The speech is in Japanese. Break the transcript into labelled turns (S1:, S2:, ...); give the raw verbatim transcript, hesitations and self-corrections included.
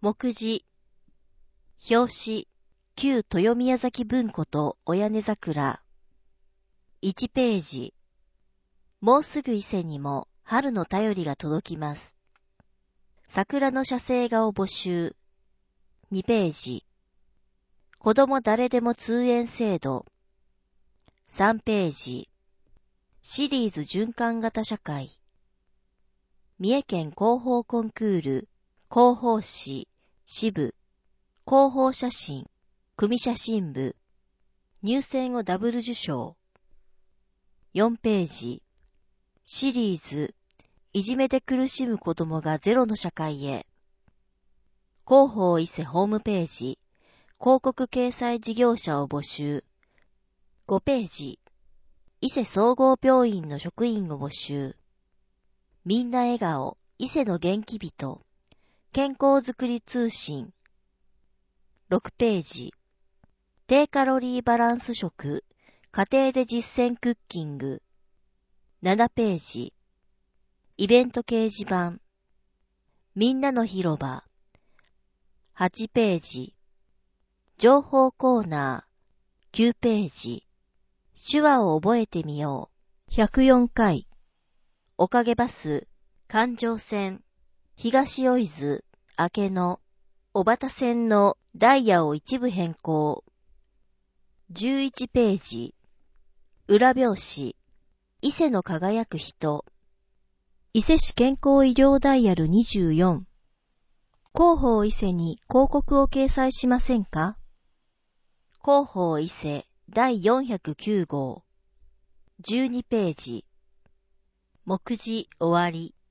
S1: 目次、表紙、旧豊宮崎文庫と親根桜。いちページ。もうすぐ伊勢にも春の便りが届きます。桜の写生画を募集。にページ。子供誰でも通園制度。さんページ。シリーズ循環型社会。三重県広報コンクール、広報誌、支部、広報写真、組写真部、入選をダブル受賞。よんページ。シリーズ、いじめで苦しむ子供がゼロの社会へ。広報伊勢ホームページ、広告掲載事業者を募集。ごページ。伊勢総合病院の職員を募集。みんな笑顔、伊勢の元気人、健康づくり通信。ろくページ。低カロリーバランス食、家庭で実践クッキング。ななページ。イベント掲示板。みんなの広場。はちページ。情報コーナー。きゅうページ。手話を覚えてみよう。ひゃくよんかい。おかげバス、環状線、東大津、明野、小畑線のダイヤを一部変更。じゅういちページ。裏表紙。伊勢の輝く人。伊勢市健康医療ダイヤルにじゅうよん。広報伊勢に広告を掲載しませんか？広報伊勢だいよんひゃくきゅうごう。じゅうにページ。目次終わり。